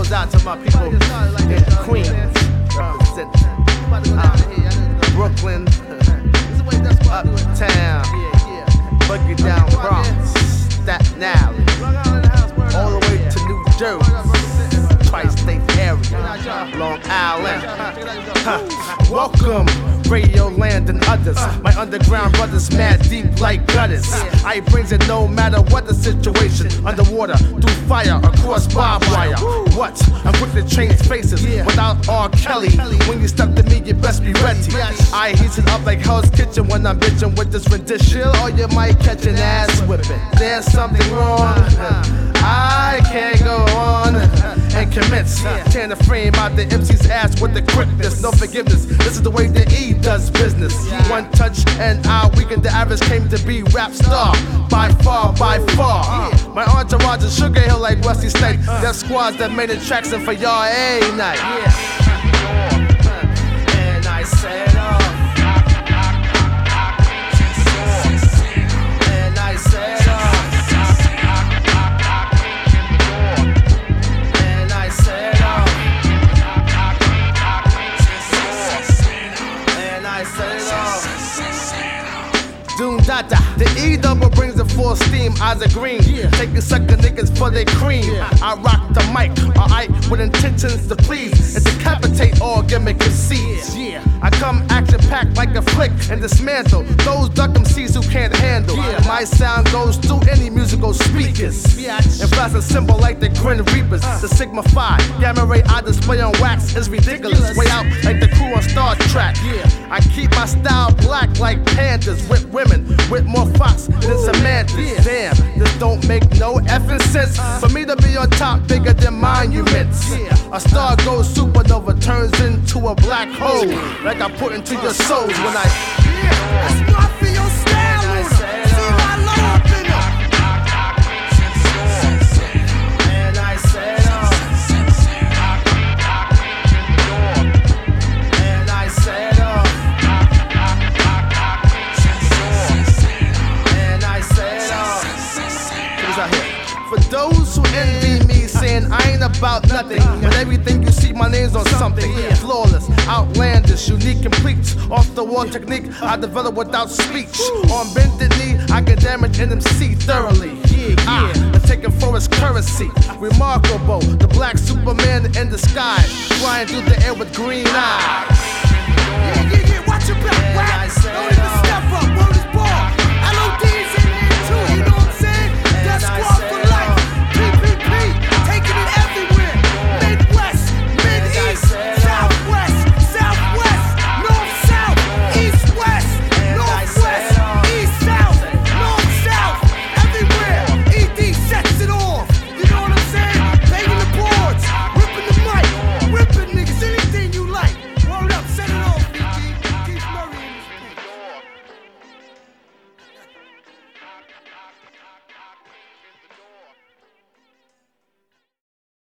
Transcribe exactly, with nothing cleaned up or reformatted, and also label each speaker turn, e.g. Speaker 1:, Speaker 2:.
Speaker 1: goes out to my people in Queens, represent uh, Brooklyn, Uptown, Boogie Down Bronx, Staten Island, all the way to New Jersey, Tri-State area, Long Island. Huh. Welcome, Radio Land and others. My underground brothers mad deep like gutters. I brings it no matter what the situation. Underwater, through fire, across barbed wire. What? I'm quick to change faces without R. Kelly. When you step to me, you best be ready. I heat it up like Hell's Kitchen when I'm bitching with this rendition. Or you might catch an ass whipping. There's something wrong. I can't go on and commence. Tearing the frame out the M C's ass with the quickness. No forgiveness. This is the way the E does business. One touch and I weakened the average came to be rap star. By far, by far. My entourage is Sugar Hill like Wesley Snipes. That squads that made attraction for y'all a night. And I said off. And I said off. And I said off. And I said off. Doom Dada, the E double brings the full steam, eyes are green. Yeah. Taking sucker niggas for their cream. Yeah. I rock the mic, alright, with intentions to please and decapitate all gimmick conceits. Yeah. I come action packed like a flick and dismantle those duck M Cs who can't handle. Yeah. My sound goes through any musical speakers. Yeah. And flash a symbol like the Grim Reapers. Uh. The Sigma Phi, Gamma Ray I display on wax is ridiculous. ridiculous. Way out like the crew on Star Trek. Yeah. I keep my style black like pandas with women. With more fox than Samantha. Yeah. Damn, this don't make no effing sense. Uh, For me to be on top, bigger than monuments. Yeah. A star goes supernova, turns into a black hole. Like I put into your souls when I. Yeah, that's mafia style. See my low up in it. And I said, uh, and I said, uh, for those who envy me, saying I ain't about nothing, but everything you see, my name's on something. Flawless, outlandish, unique, complete. Off the wall technique I develop without speech. On bended knee, I can damage an M C thoroughly. Ah, and take it for its currency. Remarkable, the black Superman in the sky, flying through the air with green eyes. Yeah, yeah, yeah, watch your back,